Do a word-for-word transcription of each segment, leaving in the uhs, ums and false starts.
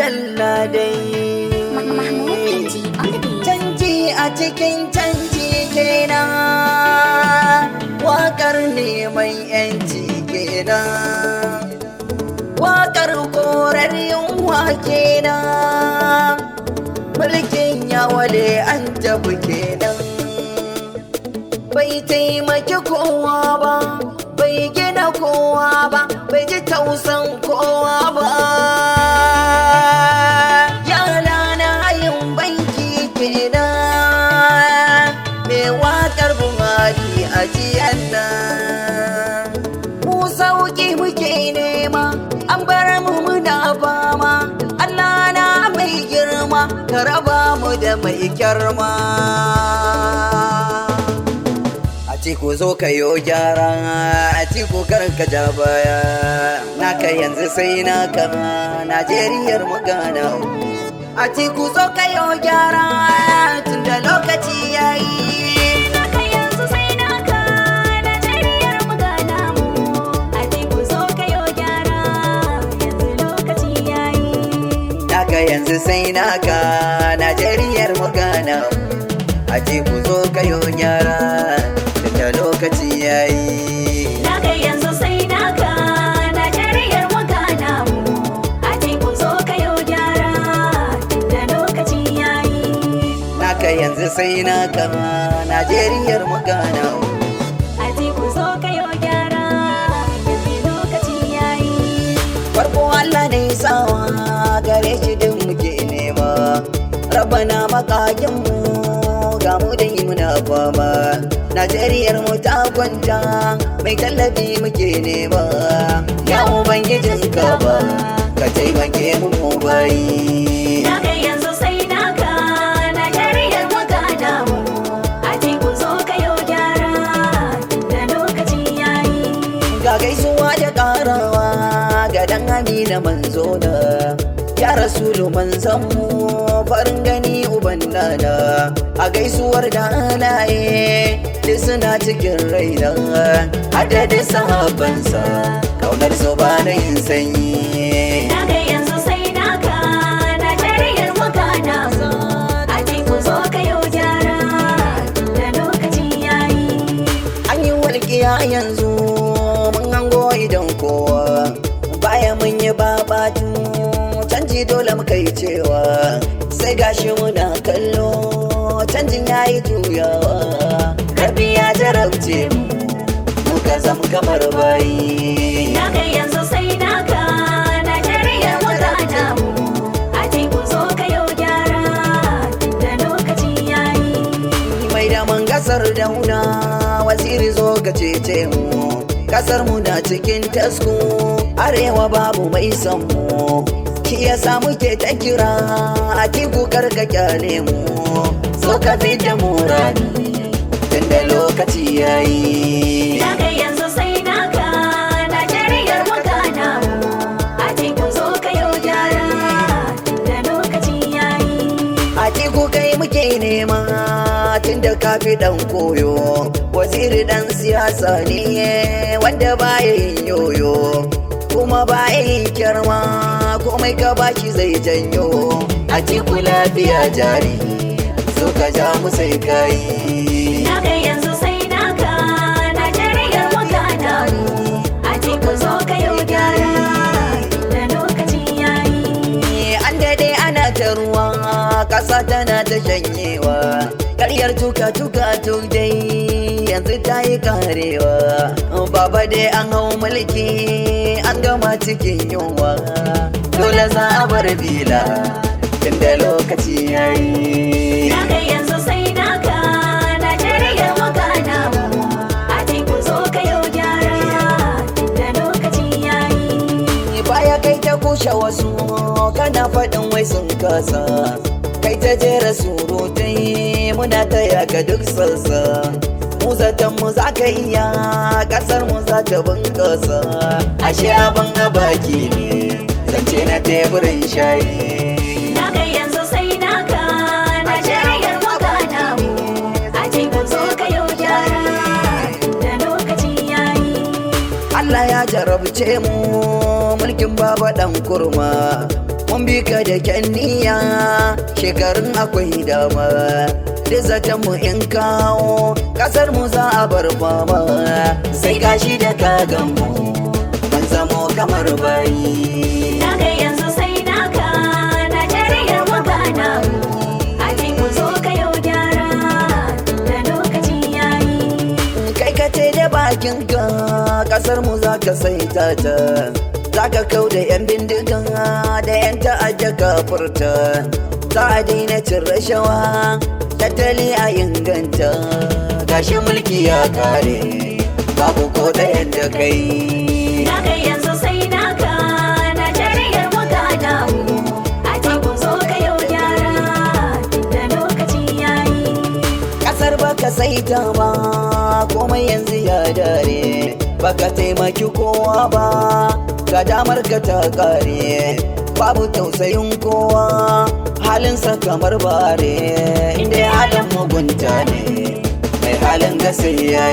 madalla dai. Canji a cikin canji kenan, waƙar neman yanci kenan, waƙar korar yunwa kenan, mulkin yawale an tafi kenan. Bai taimaki kowa ba, bai gina kowa ba, bai ji tausan kowa ba. Yara na yin banki kenan, me waƙar Buhari a jiyan nan. Mu sauƙi muke nema, an bar mu muna fama. Allah na mai girma, ka raba mu da mai girma. Atiku zo ka yo gyara, Atiku karka ja baya, naka yanzu sai naka, Najeriyar magana. Atiku zo ka yo gyara, tunda lokaci yayi. Naka yanzu sai naka, Najeriyar magana mu. Atiku zo ka yo gyara, yanzu lokaci yayi. Naka yanzu sai naka, Najeriyar magana. Atiku zo ka yo gyara, da lokaci yayi. Naka yanzu sai naka, Najeriyar magana mu. Atiku zo ka yo gyara, da lokaci yayi. Naka yanzu sai naka, Najeriyar magana. Atiku zo ka yo gyara, yanzu lokaci yayi. Farko Allah ne sawa, gare shi din muke nema. Rabbana makakin mu, ga mu dai muna fama. Najeriyar mu ta kwanta, mai tallafi muke nema. Ya ubangijin gaba, ka taimake mu mu bayi. Naka yanzu sai naka, Najeriyar magana mu. Atiku zo ka yo gyara, da lokaci yayi. Ga gaisuwa da ƙarawa, ga dan Amina manzo na. Ya Rasulu manzon mu, farin gani uban nana. A gaisuwar da halaye, duk suna cikin raina. Adadin sahabbansa, kaunar su ba na yin sanyi. Naka yanzu sai naka, Najeriyar magana mu. Atiku zo ka yo gyara, da lokaci yayi. An yi walƙiya yanzu, mun hango idan kowa. Baya mun yi babatu, canji dole muka yi cewa. Sai gashi muna kallo, canjin ya yi juyawa. Rabbi ya jarabce mu, muka zam kamar bayi. Naka yanzu sai naka, Najeriyar magana mu. Atiku zo ka yo gyara, da lokaci yayi. Mai da man gasar dauna, waziri zo ka cece mu. Kasar mu na cikin tasko, arewa babu mai san mu. Shi yasa muke ta kira, Atiku karka kyale mu. So ka fita murani, tunda lokaci yayi. Naka yanzu sai naka, Najeriyar magana mu. Atiku zo ka yo gyara, da lokaci yayi. Atiku kai muke nema, tunda ka fi dan koyo. Waziri dan siyasa ne, wanda baya yin yoyo. Kuma baya yin kyarma, komai ka bashi zai janyo. Atiku lafiya jari, so ka ja mu sai kai. Naka yanzu sai naka, Najeriyar magana mu. Atiku zo ka yo gyara, da lokaci yayi. An dade ana ta ruwa, ƙasa tana ta shanyewa. Karyar tuka tuka tuk dai, yanzu ta yi karewa. Baba dai an hau mulki, an gama cikin yunwa. Dole za a bar bila, tunda lokaci yayi. Naka yanzu sai naka, Najeriyar magana mu. Atiku zo ka yo gyara, da lokaci yayi. Baya kai ta kushe wasu, kana faɗin wai sun kasa. Kai ta jera surutai, muna taya ka duk sassa. Mu zaton mu za ka iya, ƙasar mu za ta bunƙasa. Ashe abin a baki ne, zance na teburin shayi. Naka yanzu sai naka, Najeriyar magana mu. Atiku zo ka yo gyara, da lokaci yayi. Allah ya jarabce mu, mulkin baba dan kurma. mun bi ka da kyan niyya shekarun akwai dama da zaton mu in kawo kasar mu za a bar fama sai gashi da kagan mu ban zamo kamar bayi Daga yanzu sai naka Najeriya magana mu Atiku zo ka yau gyara da lokaci yayi kai ka ce da bakin ka kasar mu za ka saita ta za ka kau da yan bindiga da yan ta'adda ka furta za a daina cin rashawa tattali a inganta gashi mulki ya kare babu ko ɗayan da kai Daga yanzu sai naka Najeriya magana mu Atiku zo ka yau gyara da lokaci yayi kasar baka saita ba komai yanzu ya dare baka taimaki kowa ba ga damar ka ta kare babu tausayin kowa halinsa kamar bare inda halin mugunta ne mai halin gasa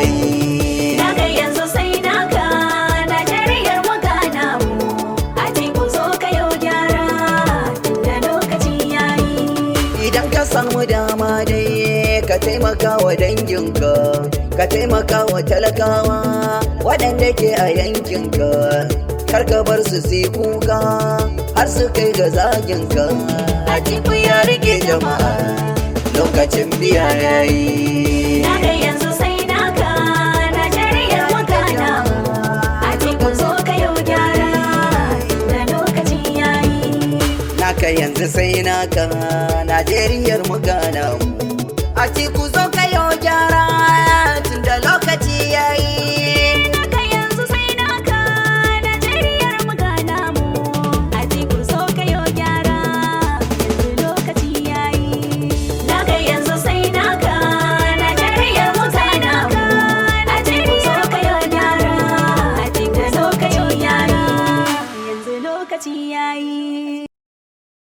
yayi Daga yanzu sai naka Najeriya magana mu Atiku zo ka yau gyara da lokaci yayi idan ka samu dama dai ka taimaka wa danginka ka taimaka wa talakawa waɗanda ke a yankinka kar ka bar su su kuka har su kai ga zaginka Atiku ya rike jama'a lokacin biya yayi Daga yanzu sai naka Najeriya magana mu Atiku zo ka yau gyara da lokaci yayi naka yanzu sai naka Najeriyar mu gana mu Atiku zo ka yau gyara tun da lokaci yayi Daga yanzu sai naka Najeriyar magana mu Atiku zo ka yau gyara yanzu lokaci yayi Daga yanzu sai naka Najeriyar magana mu Atiku zo ka yau gyara Atiku zo ka yau gyara yanzu lokaci yayi